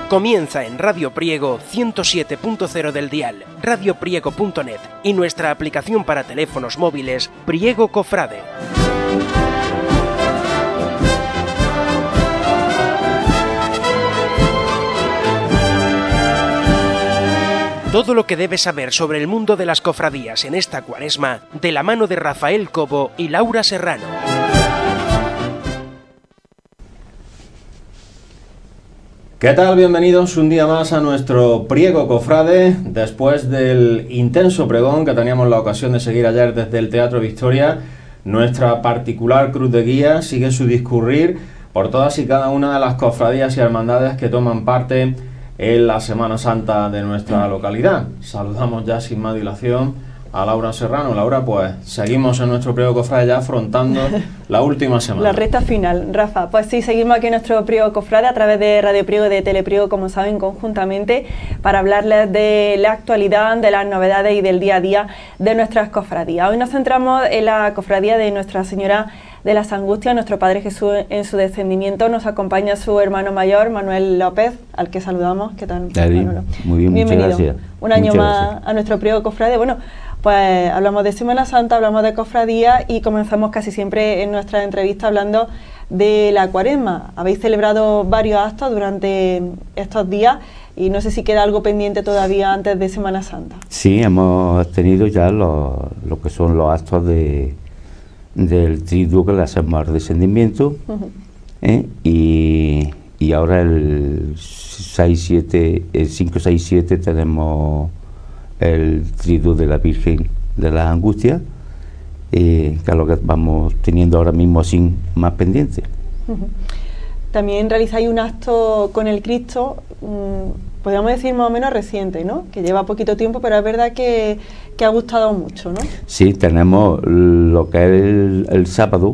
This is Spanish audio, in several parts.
Comienza en Radio Priego 107.0 del dial, radiopriego.net y nuestra aplicación para teléfonos móviles Priego Cofrade. Todo lo que debes saber sobre el mundo de las cofradías en esta Cuaresma, de la mano de Rafael Cobo y Laura Serrano. ¿Qué tal? Bienvenidos un día más a nuestro Priego Cofrade, después del intenso pregón que teníamos la ocasión de seguir ayer desde el Teatro Victoria. Nuestra particular cruz de guía sigue su discurrir por todas y cada una de las cofradías y hermandades que toman parte en la Semana Santa de nuestra localidad. Saludamos ya sin más dilación a Laura Serrano. Laura, pues seguimos en nuestro Priego Cofrade ya afrontando la última semana. La recta final, Rafa. Pues sí, seguimos aquí en nuestro Priego Cofrade a través de Radio Priego y de Telepriego, como saben, conjuntamente, para hablarles de la actualidad, de las novedades y del día a día de nuestras cofradías. Hoy nos centramos en la cofradía de Nuestra Señora de las Angustias, nuestro Padre Jesús en su descendimiento. Nos acompaña su hermano mayor, Manuel López, al que saludamos. ¿Qué tal, Manolo? Muy bien, bienvenido. Muchas gracias. Un año más a nuestro Priego Cofrade. Bueno, pues hablamos de Semana Santa, hablamos de cofradía y comenzamos casi siempre en nuestra entrevista hablando de la Cuaresma. Habéis celebrado varios actos durante estos días y no sé si queda algo pendiente todavía antes de Semana Santa. Sí, hemos tenido ya lo que son los actos del triduo que le hacemos al descendimiento, y ahora el 5, 6, 7 tenemos el triduo de la Virgen de las Angustias, que es lo que vamos teniendo ahora mismo sin más pendiente. También realizáis un acto con el Cristo, podríamos decir más o menos reciente, ¿no? Que lleva poquito tiempo, pero es verdad que ha gustado mucho, ¿no? Sí, tenemos lo que es el sábado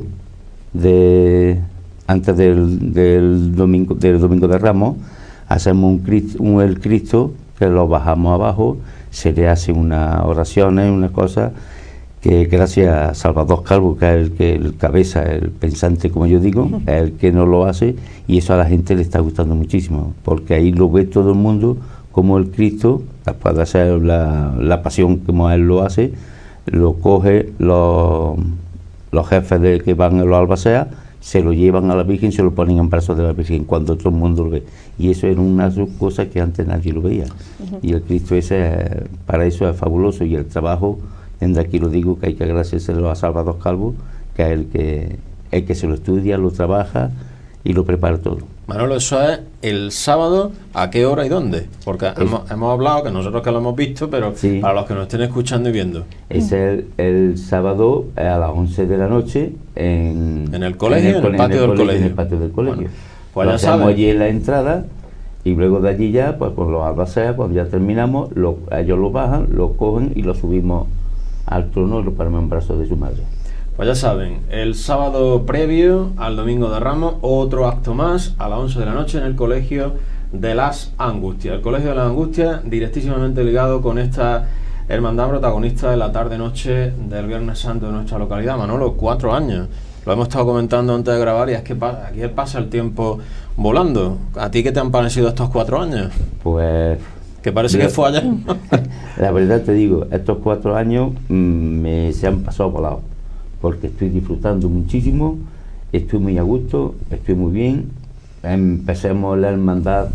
antes del domingo de Ramos, hacemos el Cristo que lo bajamos abajo, se le hace unas oraciones, unas cosas que gracias a Salvador Calvo, que es el cabeza, el pensante, como yo digo, es el que nos lo hace, y eso a la gente le está gustando muchísimo, porque ahí lo ve todo el mundo como el Cristo, después de hacer la pasión como él lo hace, lo coge los jefes que van a los albaceas, se lo llevan a la Virgen, se lo ponen en brazos de la Virgen cuando todo el mundo lo ve, y eso era una cosa que antes nadie lo veía, y el Cristo ese para eso es fabuloso, y el trabajo, desde aquí lo digo, que hay que agradecérselo a Salvador Calvo, que es el que se lo estudia, lo trabaja y lo prepara todo. Manolo, eso es el sábado, ¿a qué hora y dónde? Porque hemos hablado, que nosotros que lo hemos visto, pero sí, para los que nos estén escuchando y viendo. Es el sábado a las 11 de la noche en el colegio, en el patio del colegio. En el patio del colegio. Bueno, pues ya sabemos allí en la entrada, y luego de allí ya, pues con los albaceas, cuando ya terminamos, ellos lo bajan, lo cogen y lo subimos al trono y lo ponemos en brazos de su madre. Pues ya saben, el sábado previo al Domingo de Ramos, otro acto más a las 11 de la noche en el Colegio de las Angustias. El Colegio de las Angustias, directísimamente ligado con esta hermandad protagonista de la tarde-noche del Viernes Santo de nuestra localidad. Manolo, 4 años. Lo hemos estado comentando antes de grabar, y es que aquí pasa el tiempo volando. ¿A ti qué te han parecido estos 4 años? Pues que parece que fue ayer. La verdad te digo, estos 4 años se han pasado volados, porque estoy disfrutando muchísimo, estoy muy a gusto, estoy muy bien. Empecemos la hermandad,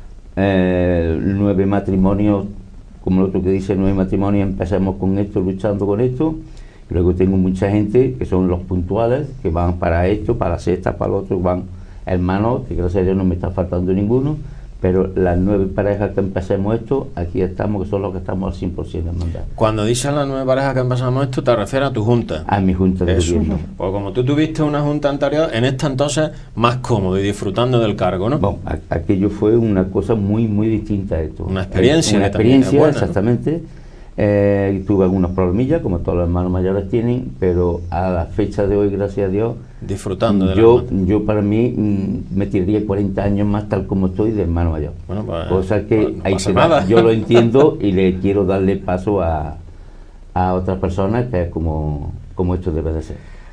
9 matrimonios, como el otro que dice 9 matrimonios, empecemos con esto, luchando con esto. Luego tengo mucha gente que son los puntuales, que van para esto, para la sexta, para lo otro, van hermanos, que gracias a Dios no me está faltando ninguno, pero las 9 parejas que empecemos esto, aquí estamos, que son los que estamos al 100% en hermandad. Cuando dices las 9 parejas que empezamos esto, ¿te refieres a tu junta? A mi junta de gobierno. Pues como tú tuviste una junta anterior, en esta entonces más cómodo y disfrutando del cargo, ¿no? Bueno, aquello fue una cosa muy, muy distinta a esto. Una experiencia. Una experiencia, buena, exactamente. ¿No? Tuve algunos problemillas, como todos los hermanos mayores tienen, pero a la fecha de hoy, gracias a Dios, disfrutando de yo para mí me tiraría 40 años más tal como estoy de hermano mayor. Bueno, pues, cosa que no pasa nada. Yo lo entiendo y le quiero darle paso a otras personas, que es como esto debe de ser.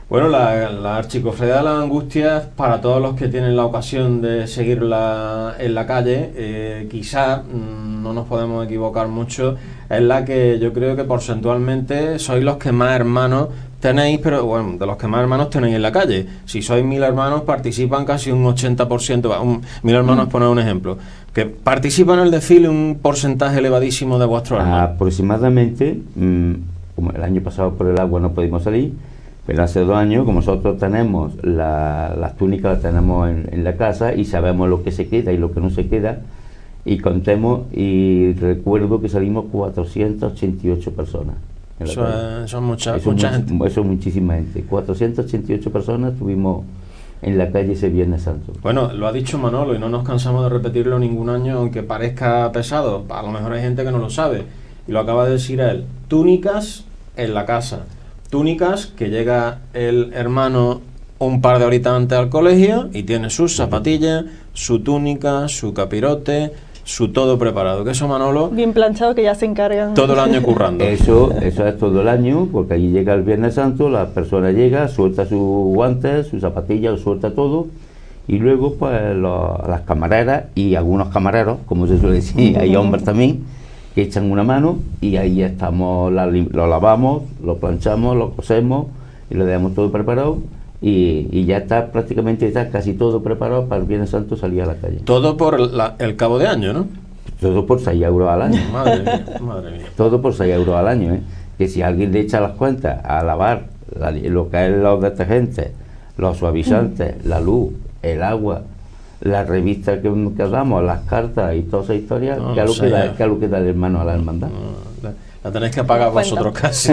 Bueno, la Archicofradía de las Angustias, para todos los que tienen la ocasión de seguirla en la calle, quizá no nos podemos equivocar mucho, es la que yo creo que porcentualmente sois los que más hermanos tenéis, pero bueno, de los que más hermanos tenéis en la calle. Si sois 1000 hermanos, participan casi un 80%, 1000 hermanos, poner un ejemplo, que participan en el desfile un porcentaje elevadísimo de vuestros hermanos. Aproximadamente, como el año pasado por el agua no pudimos salir, pero hace 2 años, como nosotros tenemos las túnicas, las tenemos en la casa y sabemos lo que se queda y lo que no se queda, y contemos, y recuerdo que salimos 488 personas. Eso es mucha gente. Eso es muchísima gente. 488 personas estuvimos en la calle ese Viernes Santo. Bueno, lo ha dicho Manolo y no nos cansamos de repetirlo ningún año, aunque parezca pesado. A lo mejor hay gente que no lo sabe. Y lo acaba de decir él. Túnicas en la casa. Túnicas que llega el hermano un par de horitas antes al colegio y tiene sus zapatillas, su túnica, su capirote, su todo preparado. Que eso, Manolo, bien planchado, que ya se encargan todo el año currando. Eso es todo el año, porque allí llega el Viernes Santo, la persona llega, suelta sus guantes, sus zapatillas, suelta todo, y luego pues las camareras y algunos camareros, como se suele decir, hay hombres también, que echan una mano y ahí estamos, lo lavamos, lo planchamos, lo cosemos y lo dejamos todo preparado. Y ya está prácticamente, está casi todo preparado para el Viernes Santo salir a la calle. Todo por el cabo de año, ¿no? Todo por 6 euros al año. Madre mía, madre mía. Todo por 6 euros al año, ¿eh? Que si alguien le echa las cuentas a lavar lo que es los detergentes, los suavizantes, la luz, el agua, la revista que damos, las cartas y toda esa historia, No, ¿qué es no lo que da el hermano a la hermandad? No, la tenéis que pagar vosotros casi.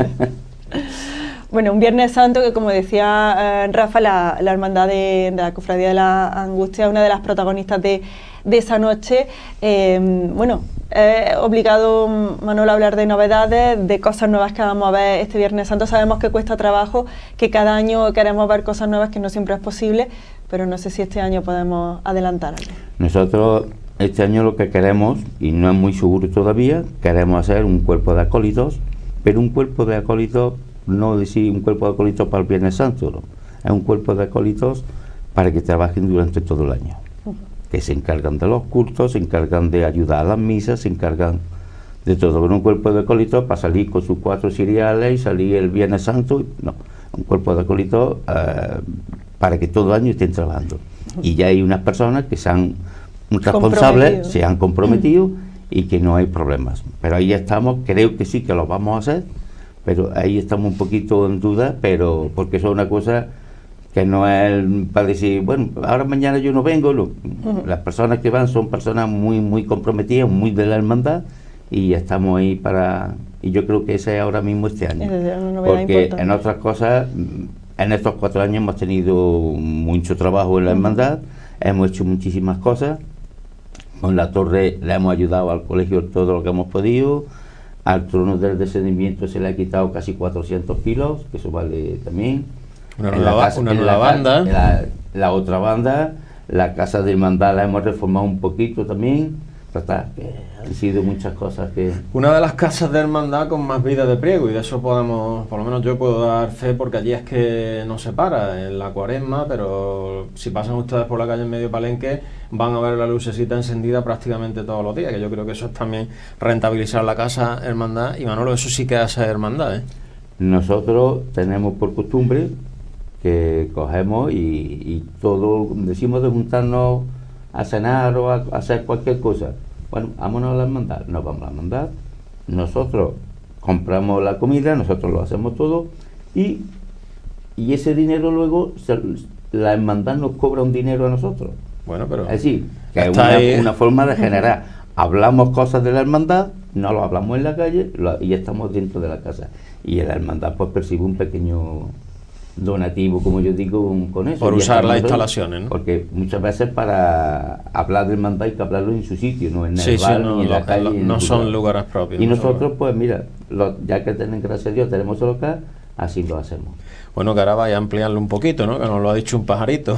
Bueno, un Viernes Santo que, como decía Rafa, la hermandad de la Cofradía de la Angustia, una de las protagonistas de esa noche. Bueno, obligado, Manolo, a hablar de novedades, de cosas nuevas que vamos a ver este Viernes Santo. Sabemos que cuesta trabajo, que cada año queremos ver cosas nuevas, que no siempre es posible, pero no sé si este año podemos adelantar algo. Nosotros este año lo que queremos, y no es muy seguro todavía, queremos hacer un cuerpo de acólitos, pero un cuerpo de acólitos, no decir un cuerpo de acólitos para el Viernes Santo, no. Es un cuerpo de acólitos para que trabajen durante todo el año, que se encargan de los cultos, se encargan de ayudar a las misas, se encargan de todo. Pero un cuerpo de acólitos para salir con sus 4 ciriales y salir el Viernes Santo, no. Un cuerpo de acólitos para que todo el año estén trabajando. Y ya hay unas personas que se han responsables, se han comprometido y que no hay problemas. Pero ahí estamos, creo que sí que lo vamos a hacer, pero ahí estamos un poquito en duda, pero porque eso es una cosa que no es para decir, bueno, ahora mañana yo no vengo, no. Las personas que van son personas muy comprometidas, muy de la hermandad, y estamos ahí para, y yo creo que ese es ahora mismo este año, porque importante. En otras cosas, en estos 4 años hemos tenido mucho trabajo en la hermandad, hemos hecho muchísimas cosas, con la torre le hemos ayudado al colegio todo lo que hemos podido. Al trono del descendimiento se le ha quitado casi 400 kilos, que eso vale también. Una nueva banda. La otra banda, la casa de hermandad la hemos reformado un poquito también. Han sido muchas cosas que... Una de las casas de hermandad con más vida de Priego, y de eso podemos, por lo menos yo puedo dar fe, porque allí es que no se para en la Cuaresma, pero si pasan ustedes por la calle en medio Palenque van a ver la lucecita encendida prácticamente todos los días, que yo creo que eso es también rentabilizar la casa hermandad. Y Manolo, eso sí que hace hermandad, ¿eh? Nosotros tenemos por costumbre que cogemos y todo, decimos de juntarnos a cenar o a hacer cualquier cosa. Bueno, vámonos a la hermandad, nos vamos a la hermandad, nosotros compramos la comida, nosotros lo hacemos todo y ese dinero luego la hermandad nos cobra un dinero a nosotros. Bueno, pero... Es decir, que es una forma de generar. Hablamos cosas de la hermandad, no lo hablamos en la calle y estamos dentro de la casa. Y la hermandad pues percibe un pequeño donativo, como yo digo, con eso. Por usar las instalaciones, ¿no? Porque muchas veces para hablar de hermandad hay que hablarlo en su sitio, no en el bar, ni en la calle. No son lugares propios. Y nosotros, pues mira, ya que gracias a Dios tenemos el local, así lo hacemos. Bueno, que ahora vaya a ampliarlo un poquito, ¿no? Que nos lo ha dicho un pajarito.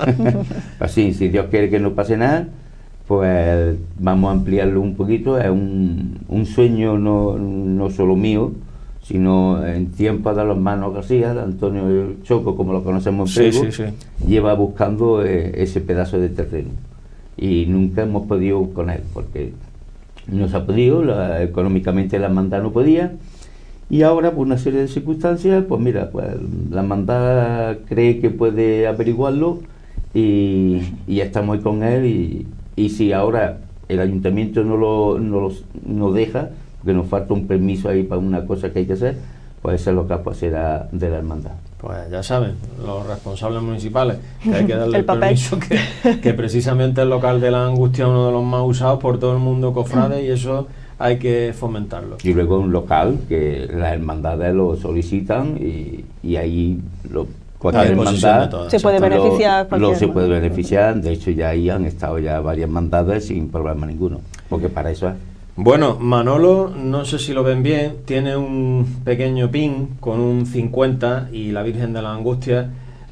Así, si Dios quiere que no pase nada, pues vamos a ampliarlo un poquito. Es un sueño no solo mío, sino en tiempos de los Manos García, de Antonio Choco, como lo conocemos en Priego, lleva buscando ese pedazo de terreno. Y nunca hemos podido con él, porque no se ha podido, económicamente la hermandad no podía. Y ahora, por una serie de circunstancias, pues mira, pues la hermandad cree que puede averiguarlo y ya estamos ahí con él. Y si ahora el ayuntamiento no deja, porque nos falta un permiso ahí para una cosa que hay que hacer, pues eso es lo que será de la hermandad. Pues ya saben, los responsables municipales, que hay que darle el permiso, que precisamente el local de la Angustia es uno de los más usados por todo el mundo cofrade, y eso hay que fomentarlo. Y luego un local que las hermandades lo solicitan y ahí cualquier hermandad se puede beneficiar. Se puede beneficiar. De hecho, ya ahí han estado ya varias hermandades sin problema ninguno, porque para eso es. Bueno, Manolo, no sé si lo ven bien, tiene un pequeño pin con un 50 y la Virgen de la Angustia,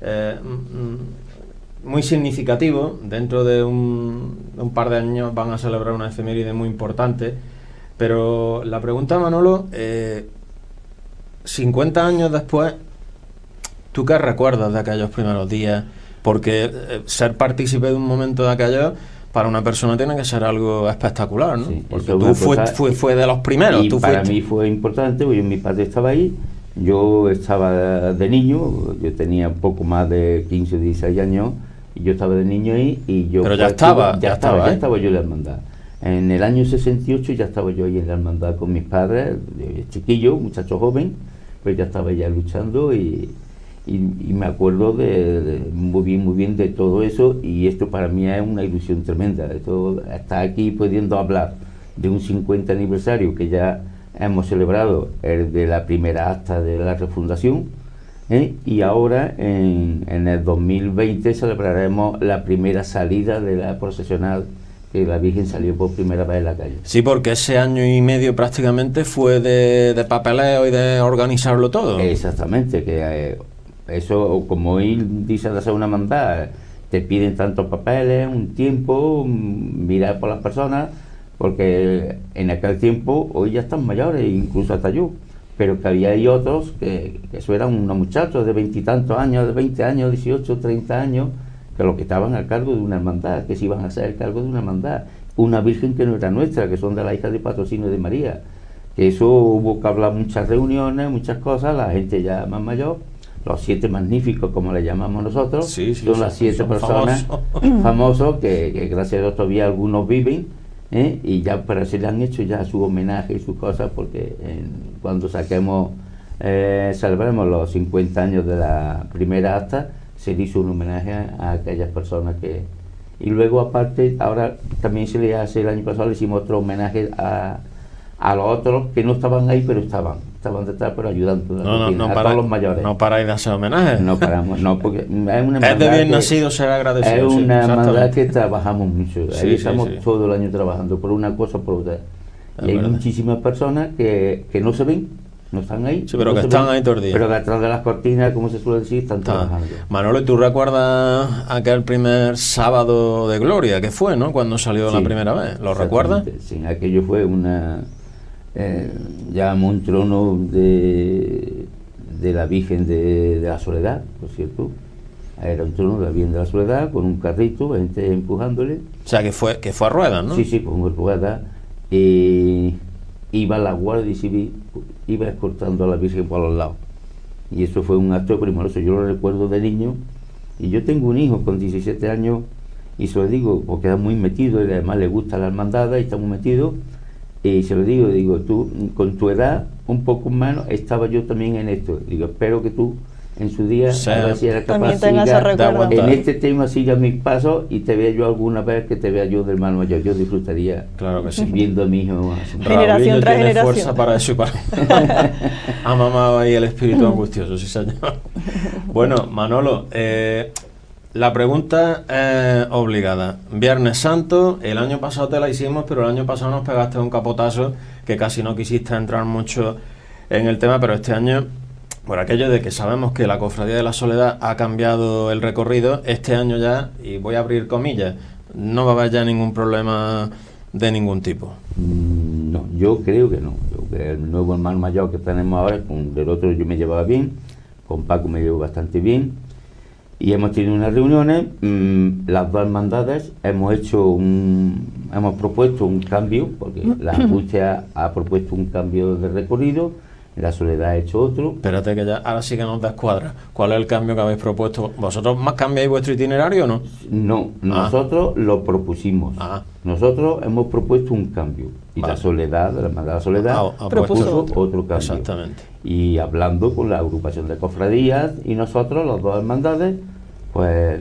muy significativo. Dentro de un par de años van a celebrar una efeméride muy importante, pero la pregunta, Manolo, 50 años después, ¿tú qué recuerdas de aquellos primeros días? Porque ser partícipe de un momento de aquellos, para una persona tiene que ser algo espectacular, ¿no? Sí, porque tú fue de los primeros. Y para mí fue importante, porque mi padre estaba ahí, yo estaba de niño, yo tenía poco más de 15 o 16 años, y yo estaba de niño ahí, y yo... Pero ya estaba yo en la hermandad. En el año 68 ya estaba yo ahí en la hermandad con mis padres, chiquillo, muchacho joven, pues ya estaba ya luchando y me acuerdo muy bien de todo eso, y esto para mí es una ilusión tremenda. Esto, estar aquí pudiendo hablar de un 50 aniversario que ya hemos celebrado, el de la primera acta de la refundación, y ahora en el 2020 celebraremos la primera salida de la procesional, que la Virgen salió por primera vez en la calle. Sí, porque ese año y medio prácticamente fue de papeleo y de organizarlo todo. Exactamente, que eso, como hoy dice de hacer una hermandad, te piden tantos papeles, un tiempo, mirar por las personas, porque en aquel tiempo, hoy ya están mayores, incluso hasta yo, pero que había ahí otros que eso eran unos muchachos de 20 y tantos años, de 20 años, 18, 30 años, que los que estaban a cargo de una hermandad, que se iban a hacer cargo de una hermandad, una Virgen que no era nuestra, que son de la hija de Patrocinio de María, que eso hubo que hablar muchas reuniones, muchas cosas, la gente ya más mayor, los 7 magníficos, como le llamamos nosotros, son las 7 personas famosos que gracias a Dios todavía algunos viven, y ya para se le han hecho ya su homenaje y sus cosas, porque cuando celebremos los 50 años de la primera acta, se le hizo un homenaje a aquellas personas que... Y luego aparte, ahora también se le hace, el año pasado le hicimos otro homenaje a los otros que no estaban ahí, pero estaban detrás, pero ayudando a todos los mayores. No paráis de hacer homenajes. No paramos, no, porque es una es de bien nacido ser agradecido. Es una hermandad que trabajamos mucho, ahí estamos todo el año trabajando por una cosa o por otra. Y hay muchísimas personas que no se ven, no están ahí. Sí, pero que están ahí todo el día. Pero detrás de las cortinas, como se suele decir, están trabajando. Manolo, ¿tú recuerdas aquel primer sábado de gloria que fue, ¿no? Cuando salió la primera vez? ¿Lo recuerdas? Sí, aquello fue llamamos un trono de la Virgen de la Soledad, por cierto. Era un trono de la Virgen de la Soledad con un carrito, gente empujándole. O sea, que fue a ruedas, ¿no? Sí, con ruedas. Iba la Guardia Civil, iba escoltando a la Virgen por los lados. Y eso fue un acto primoroso. Yo lo recuerdo de niño. Y yo tengo un hijo con 17 años y se lo digo porque está muy metido y además le gusta la hermandad y está muy metido. Y se lo digo, tú con tu edad, un poco menos, estaba yo también en esto. Digo, espero que tú en su día, a ver si eres capaz de en este tema siga mis pasos y te vea yo alguna vez, que te vea yo de hermano mayor. Yo disfrutaría, claro que sí, viendo a mi hijo. Generación tras generación. Fuerza para eso y para... ha mamado ahí el espíritu angustioso, sí señor. Bueno, Manolo, la pregunta es obligada. Viernes Santo, el año pasado te la hicimos, pero el año pasado nos pegaste un capotazo que casi no quisiste entrar mucho en el tema, pero este año, por aquello de que sabemos que la Cofradía de la Soledad ha cambiado el recorrido, este año ya, y voy a abrir comillas, no va a haber ya ningún problema de ningún tipo. No, yo creo que no. porque el nuevo hermano mayor que tenemos ahora, con el otro yo me llevaba bien, con Paco me llevo bastante bien, y hemos tenido unas reuniones, las dos hermandades hemos propuesto un cambio, porque la Angustia ha propuesto un cambio de recorrido, la Soledad ha hecho otro. Espérate que ya, ahora sí que nos descuadra. ¿Cuál es el cambio que habéis propuesto? ¿Vosotros más cambiáis vuestro itinerario o no? No, nosotros lo propusimos. Nosotros hemos propuesto un cambio. Y la Soledad, la Hermandad de la Soledad, propuso otro cambio. Exactamente. Y hablando con la agrupación de cofradías y nosotros, las dos hermandades, pues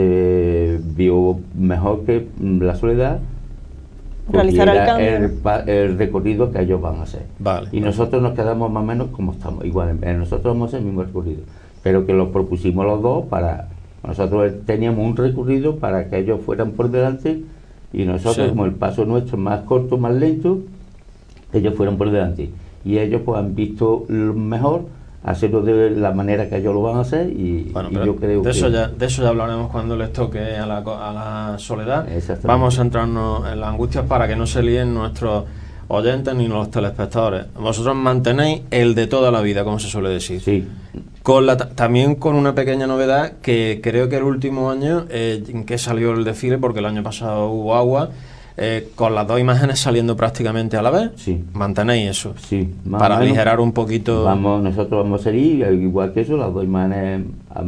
se vio mejor que la Soledad realizar el cambio, el recorrido que ellos van a hacer. Vale. Y nosotros nos quedamos más o menos como estamos, igual, nosotros vamos a hacer el mismo recorrido, pero que lo propusimos los dos para... Nosotros teníamos un recorrido para que ellos fueran por delante y nosotros, como el paso nuestro más corto, más lento, ellos fueran por delante. Y ellos pues han visto lo mejor hacerlo de la manera que ellos lo van a hacer y yo creo de eso ya hablaremos cuando les toque a la Soledad. Vamos a centrarnos en las angustias para que no se líen nuestros oyentes ni los telespectadores. Vosotros mantenéis el de toda la vida, como se suele decir. Sí. También con una pequeña novedad que creo que el último año en que salió el desfile, porque el año pasado hubo agua, con las dos imágenes saliendo prácticamente a la vez. Sí. ¿Mantenéis eso? Sí. Para aligerar un poquito. Nosotros vamos a salir igual que eso, las dos imágenes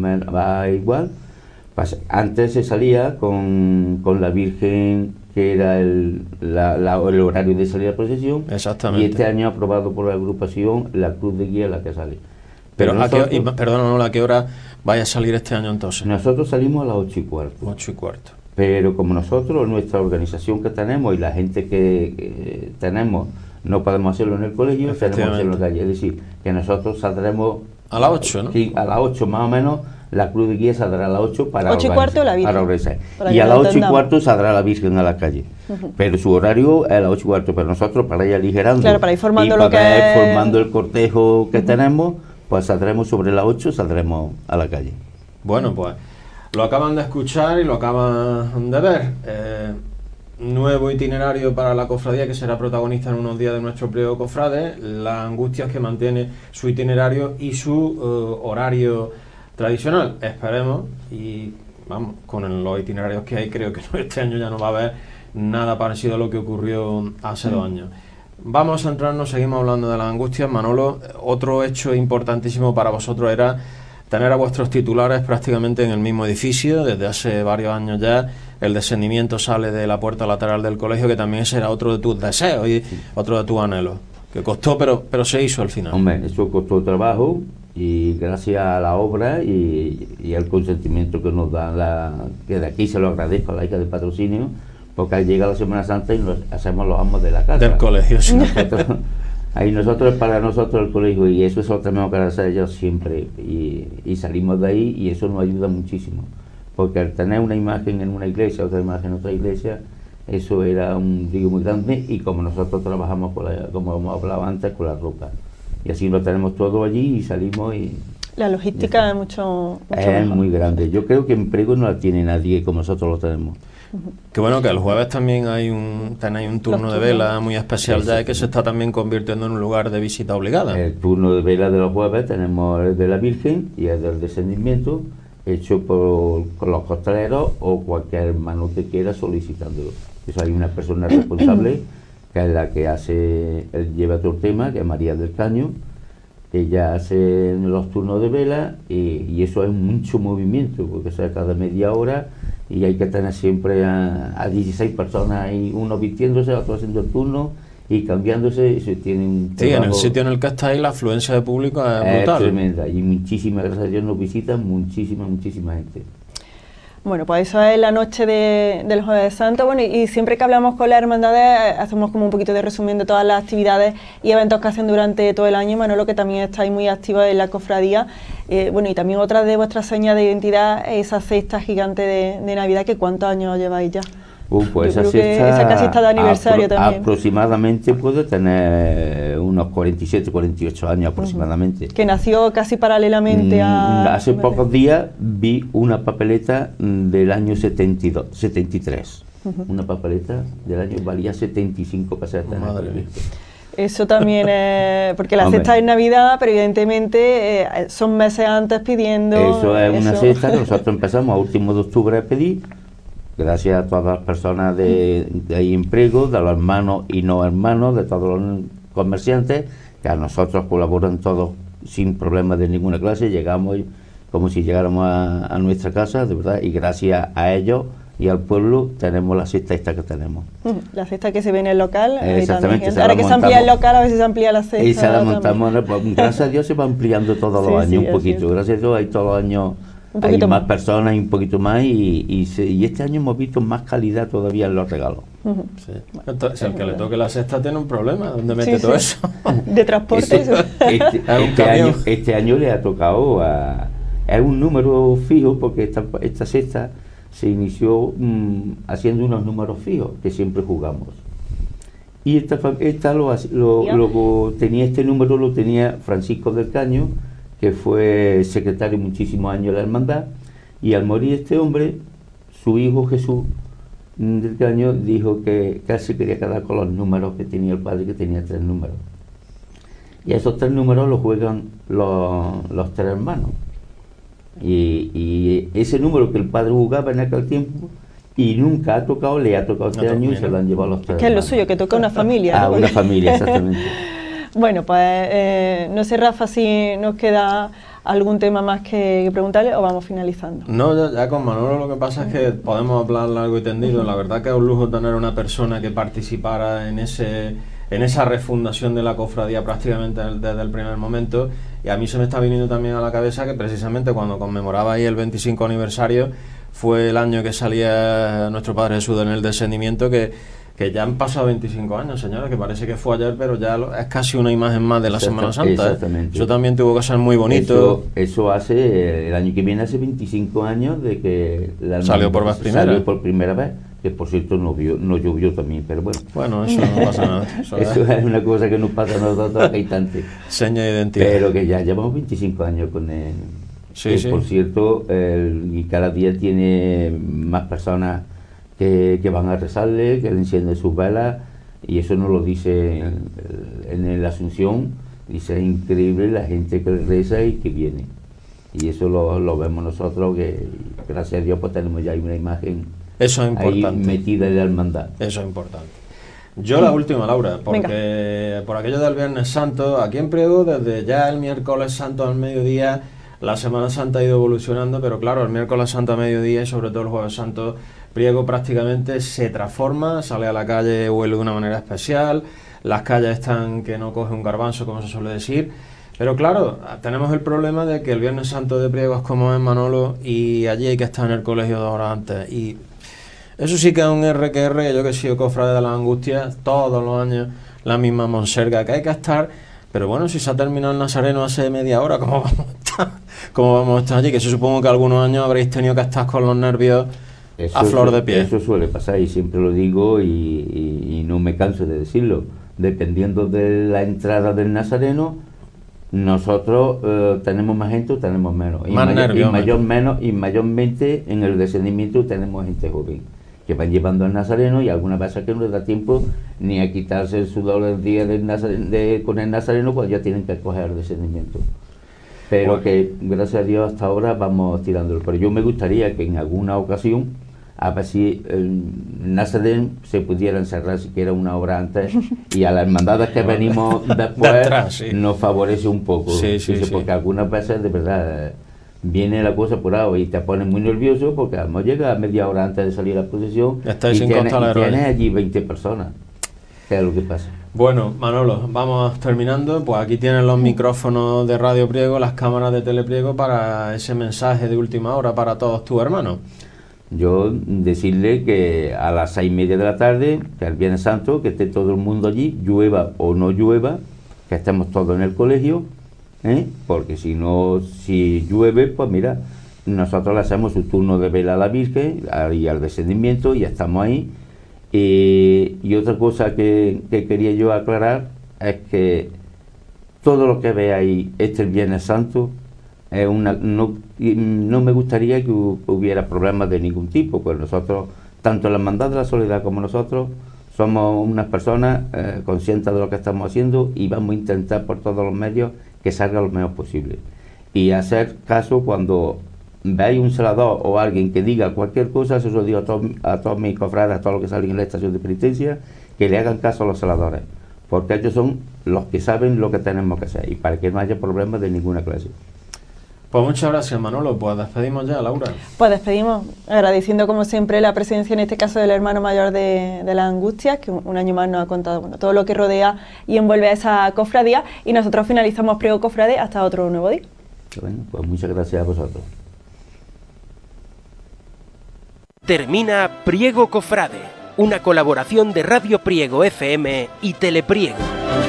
va igual. Antes se salía con la Virgen, que era el horario de salida de procesión. Exactamente. Y este año aprobado por la agrupación la cruz de guía la que sale. Pero ¿a qué hora vaya a salir este año entonces? Nosotros salimos a las 8:15. 8:15. Pero como nosotros, nuestra organización que tenemos y la gente que tenemos, no podemos hacerlo en el colegio, tenemos que hacerlo en la calle. Es decir, que nosotros saldremos... A las 8, ¿no? Sí, a las 8 más o menos, la cruz de guía saldrá a las 8 para 8:15 la Virgen. Y a las 8:15 saldrá la Virgen a la calle. Pero su horario es a las 8:15, pero nosotros para ir aligerando, claro, para ir formando formando el cortejo que tenemos, pues saldremos sobre las 8, saldremos a la calle. Bueno, pues lo acaban de escuchar y lo acaban de ver. Nuevo itinerario para la cofradía que será protagonista en unos días de nuestro pliego cofrade. La Angustias que mantiene su itinerario y su horario tradicional. Esperemos y vamos, con los itinerarios que hay, creo que este año ya no va a haber nada parecido a lo que ocurrió hace 2 años. Vamos a centrarnos, seguimos hablando de las Angustias. Manolo, otro hecho importantísimo para vosotros era tener a vuestros titulares prácticamente en el mismo edificio. Desde hace varios años ya el descendimiento sale de la puerta lateral del colegio, que también ese era otro de tus deseos y otro de tus anhelos, que costó pero se hizo al final. Hombre, eso costó trabajo y gracias a la obra y al consentimiento que nos da que de aquí se lo agradezco a la hija de patrocinio, porque al llegar la Semana Santa y hacemos los amos de la casa del colegio, sí. Nosotros para nosotros el colegio, y eso lo tenemos que agradecer a ellos siempre, y salimos de ahí y eso nos ayuda muchísimo, porque al tener una imagen en una iglesia, otra imagen en otra iglesia, eso era un digo muy grande. Y como nosotros trabajamos como hemos hablado antes, con la ropa, y así lo tenemos todo allí y salimos y... La logística es mucho mejor. Muy grande. Yo creo que en Priego no la tiene nadie como nosotros lo tenemos. Que bueno, que el jueves también tenéis un turno de vela muy especial ya, que se está también convirtiendo en un lugar de visita obligada. El turno de vela de los jueves tenemos el de la Virgen y el del descendimiento, hecho por los costaleros o cualquier hermano que quiera solicitándolo. Eso hay una persona responsable que es la que lleva todo el tema, que es María del Caño. Ella hace los turnos de vela y eso es mucho movimiento, porque sea cada media hora y hay que tener siempre a 16 personas ahí, uno vistiéndose, otro haciendo el turno y cambiándose, y se tiene un trabajo. Sí, en el sitio en el que estáis la afluencia de público es brutal. Es tremenda, y muchísimas, gracias a Dios, nos visitan muchísima gente. Bueno, pues eso es la noche del Jueves de Santo. Bueno, y siempre que hablamos con las hermandades hacemos como un poquito de resumen de todas las actividades y eventos que hacen durante todo el año. Manolo, que también estáis muy activos en la cofradía. Bueno, y también otra de vuestras señas de identidad, esa cesta gigante de Navidad, que ¿cuántos años lleváis ya? Pues esa casi está de aniversario también. Aproximadamente puede tener unos 47, 48 años aproximadamente. Que nació casi paralelamente a... Hace pocos días vi una papeleta del año 73. Una papeleta del año valía 75 pesetas. Madre mía. Eso también es, porque la Hombre. cesta es Navidad, pero evidentemente son meses antes pidiendo. Eso es una eso. cesta que nosotros empezamos a último de octubre a pedir, gracias a todas las personas de ahí en Priego, de los hermanos y no hermanos, de todos los comerciantes, que a nosotros colaboran todos sin problemas de ninguna clase. Llegamos como si llegáramos a nuestra casa, de verdad, y gracias a ellos y al pueblo tenemos la cesta esta que tenemos. La cesta que se ve en el local. Ahí Exactamente, también. se Ahora la que se amplía el montamos. local, a ver si se amplía la cesta. Y se la también. montamos, pues, gracias a Dios se va ampliando todos Sí, los años sí, un es poquito. cierto. Gracias a Dios hay todos los años, Un hay poquito más más. personas y un poquito más, y este año hemos visto más calidad todavía en los regalos. Sí. Entonces, el que le toque la cesta tiene un problema. ¿Dónde Sí, mete todo sí. eso? De transporte. Eso- este, Es un camión. este año le ha tocado es un número fijo, porque esta cesta se inició haciendo unos números fijos que siempre jugamos. Y esta tenía este número, lo tenía Francisco del Caño, que fue secretario muchísimos años de la hermandad, y al morir este hombre, su hijo Jesús del Caño dijo que casi quería quedar con los números que tenía el padre, que tenía 3 números. Y esos 3 números los juegan los 3 hermanos. Y ese número que el padre jugaba en aquel tiempo y nunca ha tocado, le ha tocado este año y se lo han llevado los 3 Que es lo hermanos. suyo, que toca una familia. A ¿no? una familia, exactamente. Bueno, pues no sé, Rafa, si nos queda algún tema más que preguntarle o vamos finalizando. No, ya con Manolo lo que pasa es que podemos hablar largo y tendido. La verdad que es un lujo tener una persona que participara en esa refundación de la cofradía prácticamente desde el primer momento. Y a mí se me está viniendo también a la cabeza que precisamente cuando conmemoraba ahí el 25 aniversario fue el año que salía nuestro Padre Jesús en el descendimiento, que ya han pasado 25 años, señores, que parece que fue ayer, pero ya es casi una imagen más de la Semana Santa. Exactamente. Eso también tuvo que ser muy bonito. Eso hace, el año que viene hace 25 años de que la Salió por vez primera. Salió por primera vez, que por cierto no llovió también, pero bueno. Bueno, eso no pasa nada. Eso Eso es una cosa que nos pasa a nosotros hay tanto. seña de identidad. Pero que ya llevamos 25 años con él. Sí, que, sí. Por cierto, y cada día tiene más personas que van a rezarle, que le encienden sus velas, y eso nos lo dice en la Asunción. Dice, es increíble la gente que reza y que viene. Y eso lo vemos nosotros, que gracias a Dios pues tenemos ya una imagen Eso es ahí importante. metida en la hermandad. Eso es importante. Yo la última, Laura, porque por aquello del Viernes Santo, aquí en Priego, desde ya el miércoles santo al mediodía, la Semana Santa ha ido evolucionando, pero claro, el miércoles santo a mediodía y sobre todo el jueves santo, Priego prácticamente se transforma, sale a la calle, huele de una manera especial, las calles están que no coge un garbanzo, como se suele decir, pero claro, tenemos el problema de que el Viernes Santo de Priego es como es Manolo, y allí hay que estar en el colegio 2 horas antes, y eso sí que es un RQR, yo que he sido cofrade de las Angustias, todos los años la misma monserga, que hay que estar, pero bueno, si se ha terminado el Nazareno hace media hora, ¿cómo vamos a estar? ¿Cómo vamos a estar allí? Que yo supongo que algunos años habréis tenido que estar con los nervios a flor de piel. Eso suele pasar y siempre lo digo y no me canso de decirlo. Dependiendo de la entrada del Nazareno, nosotros tenemos más gente o tenemos menos. Más nervios. Y mayormente en el descendimiento tenemos gente joven que van llevando al Nazareno, y algunas veces que no les da tiempo ni a quitarse el sudor del día con el Nazareno, pues ya tienen que coger el descendimiento. Pero Bueno. que gracias a Dios hasta ahora vamos tirándolo. Pero yo me gustaría que en alguna ocasión, a ver si el Nazareno se pudiera encerrar siquiera una hora antes, y a las hermandades que venimos después Detrás, sí. nos favorece un poco. Sí, Dice, sí. porque algunas veces de verdad viene la cosa por ahí y te pones muy nervioso, porque a lo mejor llega media hora antes de salir a la procesión Estáis y sin tienes, contar el rollo. allí 20 personas. ¿Qué es lo que pasa? Bueno, Manolo, vamos terminando. Pues aquí tienes los micrófonos de Radio Priego, las cámaras de Telepriego para ese mensaje de última hora para todos tus hermanos. Yo decirle que a las 6:30 de la tarde, que el Viernes Santo, que esté todo el mundo allí, llueva o no llueva, que estemos todos en el colegio, porque si llueve, pues mira, nosotros le hacemos su turno de vela a la Virgen y al descendimiento, y ya estamos ahí. Y otra cosa que quería yo aclarar es que todo lo que veáis este Viernes Santo es no me gustaría que hubiera problemas de ningún tipo, pues nosotros, tanto la Hermandad de la Soledad como nosotros, somos unas personas conscientes de lo que estamos haciendo y vamos a intentar por todos los medios que salga lo mejor posible. Y hacer caso cuando veáis un celador o alguien que diga cualquier cosa, eso lo digo a todos mis cofrades, a todos los que salen en la estación de penitencia, que le hagan caso a los celadores, porque ellos son los que saben lo que tenemos que hacer y para que no haya problemas de ninguna clase. Pues muchas gracias, Manolo. Pues despedimos ya, Laura. Pues despedimos, agradeciendo como siempre la presencia en este caso del hermano mayor de las Angustias, que un año más nos ha contado todo lo que rodea y envuelve a esa cofradía, y nosotros finalizamos Priego Cofrade hasta otro nuevo día. Bueno, pues muchas gracias a vosotros. Termina Priego Cofrade, una colaboración de Radio Priego FM y Telepriego.